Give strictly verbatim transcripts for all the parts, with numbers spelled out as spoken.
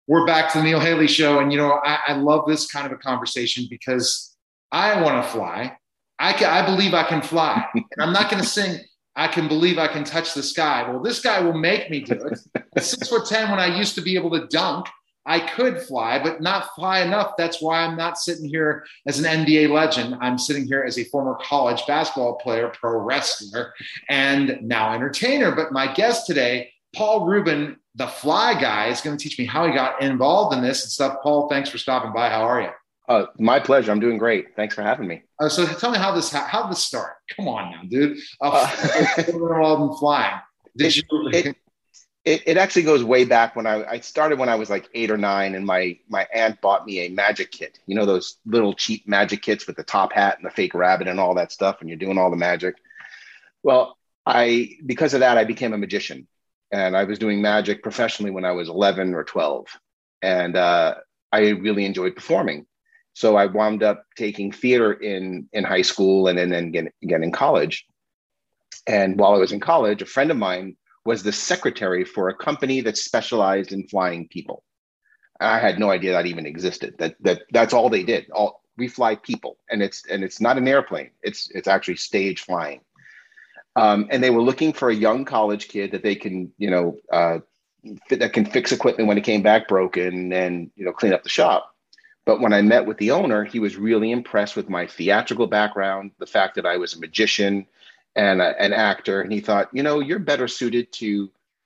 We're back to the Neil Haley Show. And, you know, I, I love this kind of a conversation because I want to fly. I, can, I believe I can fly. And I'm not going to sing, I can believe I can touch the sky. Well, this guy will make me do it. At six foot ten, when I used to be able to dunk, I could fly, but not fly enough. That's why I'm not sitting here as an N B A legend. I'm sitting here as a former college basketball player, pro wrestler, and now entertainer. But my guest today, Paul Rubin, the Fly Guy, is going to teach me how he got involved in this and stuff. Paul, thanks for stopping by. How are you? Uh, my pleasure. I'm doing great. Thanks for having me. Uh, so tell me how this how, how this start. Come on now, dude. Uh, uh, involved in flying. Did it, you? It, it, it actually goes way back when I, I started when I was like eight or nine, and my my aunt bought me a magic kit. You know, those little cheap magic kits with the top hat and the fake rabbit and all that stuff, and you're doing all the magic. Well, I because of that, I became a magician. And I was doing magic professionally when I was eleven or twelve. And uh, I really enjoyed performing. So I wound up taking theater in, in high school and, and then again, again in college. And while I was in college, a friend of mine was the secretary for a company that specialized in flying people. I had no idea that even existed. That that that's all they did. All we fly people, and it's and it's not an airplane. It's it's actually stage flying. Um, and they were looking for a young college kid that they can, you know, uh, fit, that can fix equipment when it came back broken and, you know, clean up the shop. But when I met with the owner, he was really impressed with my theatrical background, the fact that I was a magician and a, an actor. And he thought, you know, you're better suited to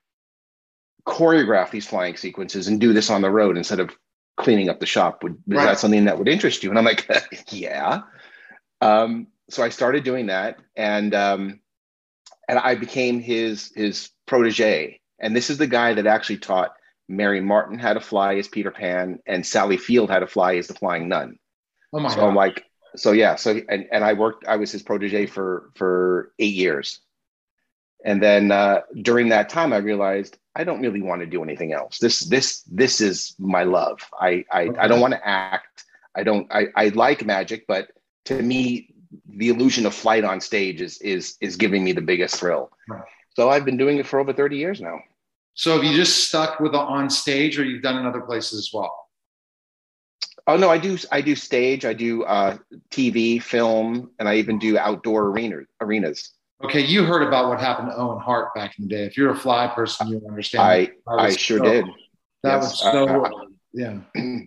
choreograph these flying sequences and do this on the road instead of cleaning up the shop. Would, is right. that something that would interest you? And I'm like, yeah. Um, so I started doing that. And, um, And I became his his protege. And this is the guy that actually taught Mary Martin how to fly as Peter Pan and Sally Field how to fly as the Flying Nun. Oh my so God. I'm like, so yeah, so and, and I worked, I was his protege for for eight years. And then uh, during that time, I realized I don't really want to do anything else. This this this is my love. I I, okay. I don't want to act. I don't I, I like magic, but to me, the illusion of flight on stage is is is giving me the biggest thrill. Right. So I've been doing it for over thirty years now. So have you just stuck with the on stage, or you've done in other places as well? Oh no, I do I do stage, I do uh, T V, film, and I even do outdoor arena, arenas. Okay, you heard about what happened to Owen Hart back in the day. If you're a fly person, you understand. I I sure so, did. That yes. was so uh, yeah.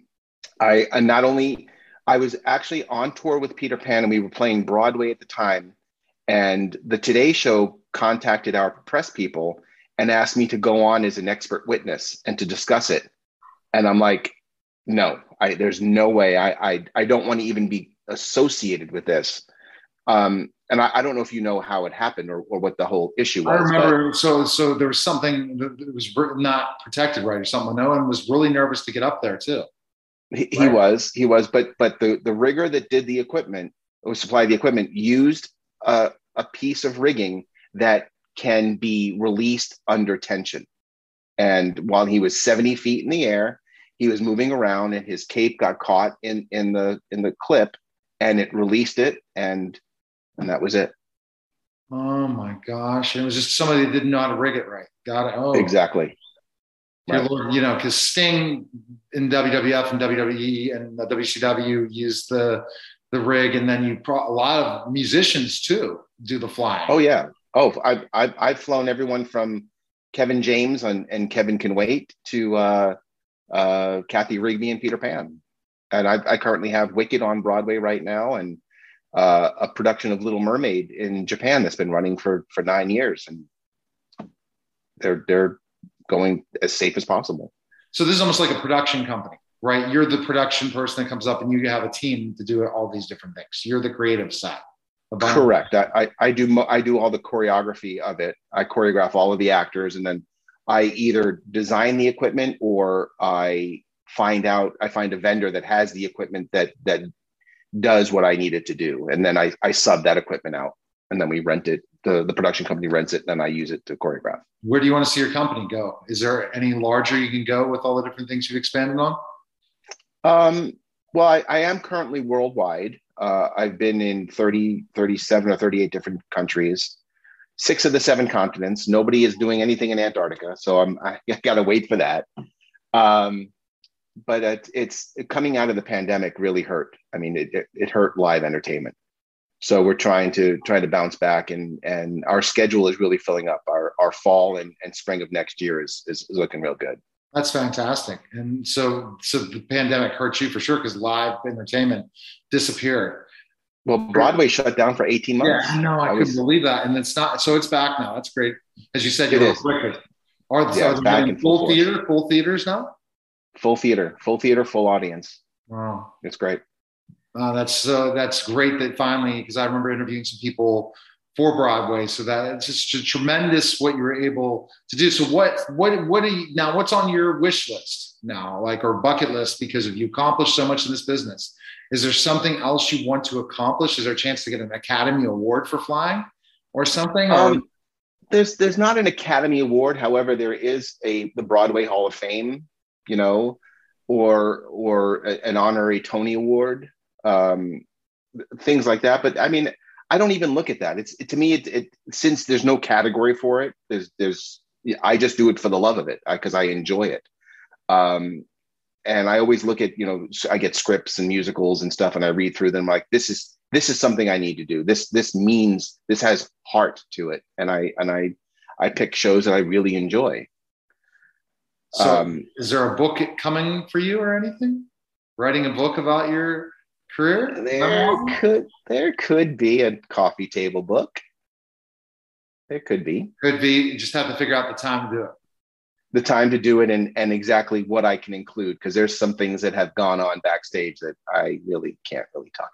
I, I not only I was actually on tour with Peter Pan, and we were playing Broadway at the time. And the Today Show contacted our press people and asked me to go on as an expert witness and to discuss it. And I'm like, no, I, there's no way. I, I, I don't want to even be associated with this. Um, and I, I don't know if you know how it happened or, or what the whole issue was. I remember. But, so so there was something that was not protected, right, or something. Owen was really nervous to get up there too. He, he right. was, he was, but but the, the rigger that did the equipment, or supplied the equipment, used a, a piece of rigging that can be released under tension. And while he was seventy feet in the air, he was moving around, and his cape got caught in in the in the clip, and it released it, and and that was it. Oh my gosh! It was just somebody that didn't know how to rig it right. Got it. Oh, exactly. Right. Lord, you know, because Sting in W W F and W W E and W C W used the the rig, and then you pro- a lot of musicians too do the flying. Oh yeah. Oh, I've I've, I've flown everyone from Kevin James and, and Kevin Can Wait to uh, uh, Kathy Rigby and Peter Pan, and I, I currently have Wicked on Broadway right now, and uh, a production of Little Mermaid in Japan that's been running for for nine years, and they're they're going as safe as possible. So this is almost like a production company, right? You're the production person that comes up, and you have a team to do all these different things. You're the creative side. Correct. I, I, I do I do all the choreography of it. I choreograph all of the actors, and then I either design the equipment or I find out I find a vendor that has the equipment that that does what I need it to do, and then I, I sub that equipment out, and then we rent it. The, the production company rents it, and then I use it to choreograph. Where do you want to see your company go? Is there any larger you can go with all the different things you've expanded on? Um, well, I, I am currently worldwide. Uh, I've been in thirty, thirty-seven or thirty-eight different countries, six of the seven continents. Nobody is doing anything in Antarctica, so I'm, I got to wait for that. Um, but it, it's coming out of the pandemic really hurt. I mean, it, it, it hurt live entertainment. So we're trying to try to bounce back, and and our schedule is really filling up. Our our fall and, and spring of next year is, is is looking real good. That's fantastic. And so so the pandemic hurt you for sure because live entertainment disappeared. Well, Broadway shut down for eighteen months. Yeah, no, I, I couldn't was, believe that. And it's not, so it's back now. That's great. As you said, you're quicker. Are, yeah, are back in full, full theater, full theaters now? Full theater, full theater, full audience. Wow. It's great. Uh, that's uh, that's great that finally, because I remember interviewing some people for Broadway, so that it's just tremendous what you were able to do. So what what what do you now? What's on your wish list now, like, or bucket list? Because if you accomplished so much in this business, is there something else you want to accomplish? Is there a chance to get an Academy Award for flying, or something? Um, or? There's there's not an Academy Award. However, there is a the Broadway Hall of Fame, you know, or or a, an honorary Tony Award. Um, things like that. But I mean, I don't even look at that. It's it, to me, it, it since there's no category for it. There's there's I just do it for the love of it because I, I enjoy it. Um, and I always look at, you know, I get scripts and musicals and stuff, and I read through them like this is this is something I need to do. This this means this has heart to it, and I and I I pick shows that I really enjoy. So, um, is there a book coming for you or anything? Writing a book about your career? There could there could be a coffee table book. There could be. Could be. You just have to figure out the time to do it. The time to do it, and and exactly what I can include, because there's some things that have gone on backstage that I really can't really talk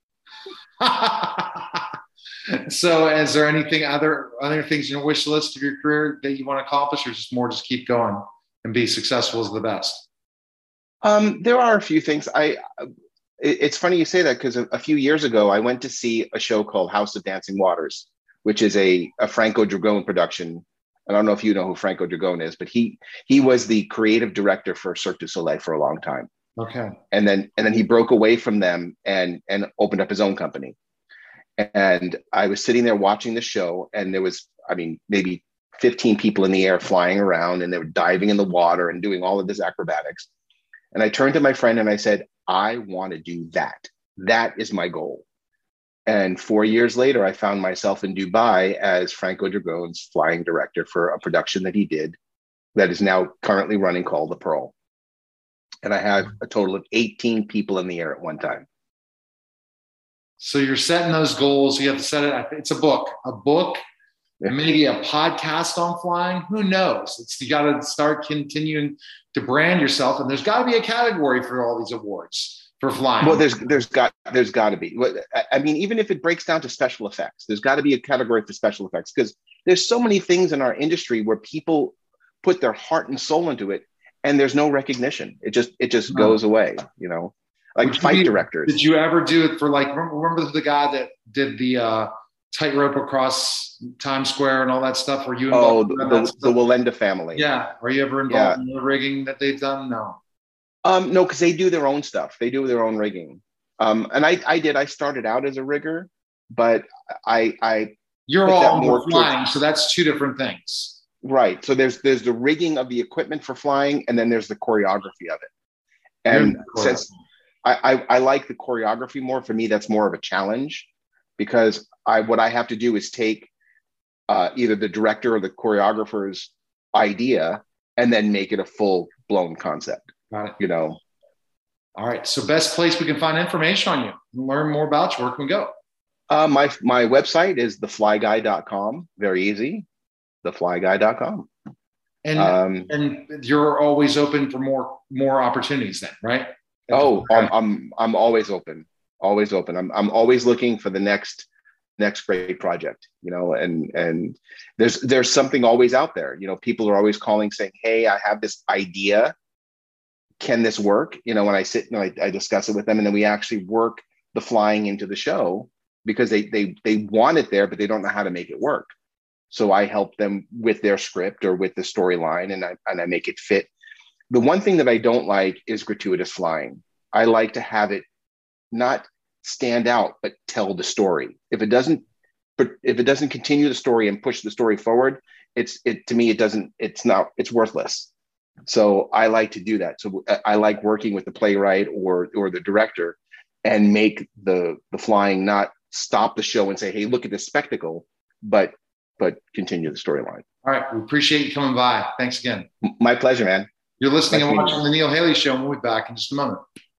about. So, is there anything other other things in your wish list of your career that you want to accomplish, or just more just keep going and be successful as the best? Um, there are a few things. I. It's funny you say that, because a, a few years ago, I went to see a show called House of Dancing Waters, which is a, a Franco Dragone production. I don't know if you know who Franco Dragone is, but he he was the creative director for Cirque du Soleil for a long time. Okay. And then and then he broke away from them and and opened up his own company. And I was sitting there watching the show, and there was, I mean, maybe fifteen people in the air flying around, and they were diving in the water and doing all of this acrobatics. And I turned to my friend and I said, I want to do that. That is my goal. And four years later, I found myself in Dubai as Franco Dragone's flying director for a production that he did that is now currently running called The Pearl. And I had a total of eighteen people in the air at one time. So you're setting those goals. You have to set it. It's a book, a book, maybe a podcast on flying. Who knows? It's, you got to start continuing to brand yourself, and there's got to be a category for all these awards for flying. Well, there's there's got there's got to be. I mean, even if it breaks down to special effects, there's got to be a category for special effects, because there's so many things in our industry where people put their heart and soul into it, and there's no recognition. It just it just no. goes away. You know, like fight you, directors. Did you ever do it for, like, remember the guy that did the uh, tightrope across Times Square and all that stuff? Were you involved? Oh, the, the, the Wallenda family. Yeah. Are you ever involved yeah. in the rigging that they've done? No. Um, no, because they do their own stuff. They do their own rigging. Um, and I, I did. I started out as a rigger, but I, I. You're all more flying, towards, so that's two different things. Right. So there's there's the rigging of the equipment for flying, and then there's the choreography of it. And since I, I, I like the choreography more, for me, that's more of a challenge, because I what I have to do is take uh, either the director or the choreographer's idea and then make it a full blown concept. Got it. You know. All right. So best place we can find information on you, learn more about you, where can we go? Uh, my my website is the fly guy dot com. Very easy. the fly guy dot com. And um, and you're always open for more more opportunities then, right? Oh, I'm, I'm I'm always open. Always open. I'm I'm always looking for the next next great project, you know, and and there's there's something always out there. You know, people are always calling saying, "Hey, I have this idea. Can this work?" You know, when I sit and I, I discuss it with them, and then we actually work the flying into the show, because they they they want it there, but they don't know how to make it work. So I help them with their script or with the storyline, and I and I make it fit. The one thing that I don't like is gratuitous flying. I like to have it not stand out, but tell the story. If it doesn't, but if it doesn't continue the story and push the story forward, it's it to me it doesn't. It's not. It's worthless. So I like to do that. So I like working with the playwright or or the director and make the the flying not stop the show and say, hey, look at this spectacle, but but continue the storyline. All right. We appreciate you coming by. Thanks again. My pleasure, man. You're listening Nice and meeting watching you. the Neil Haley Show, and we'll be back in just a moment.